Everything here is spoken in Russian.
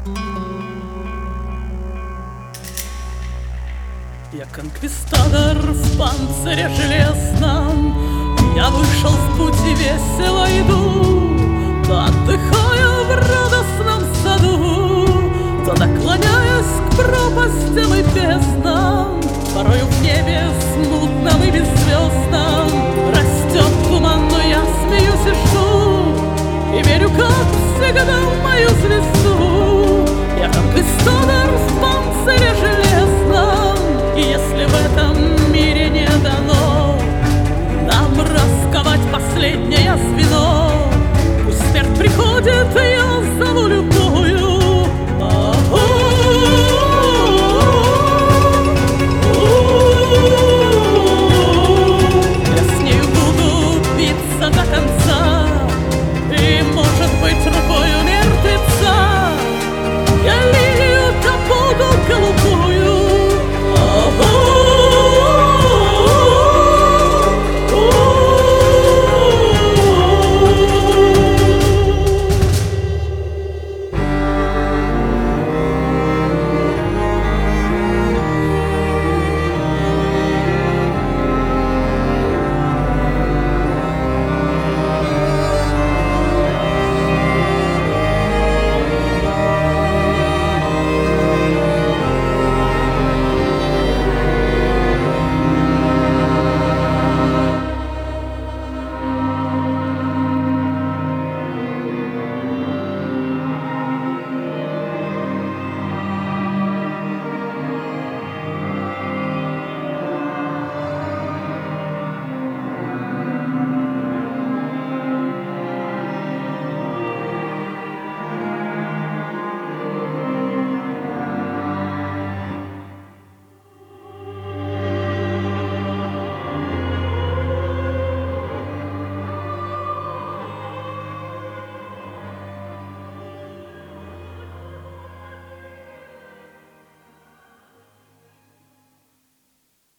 Я конквистадор в панцире железном, я вышел в путь и весело иду, то отдыхаю в радостном саду, то наклоняюсь к пропастям и безднам. Порою в небе смутном и беззвездном растет туман, но я смеюсь и жду, и верю, как всегда, в мою звезду.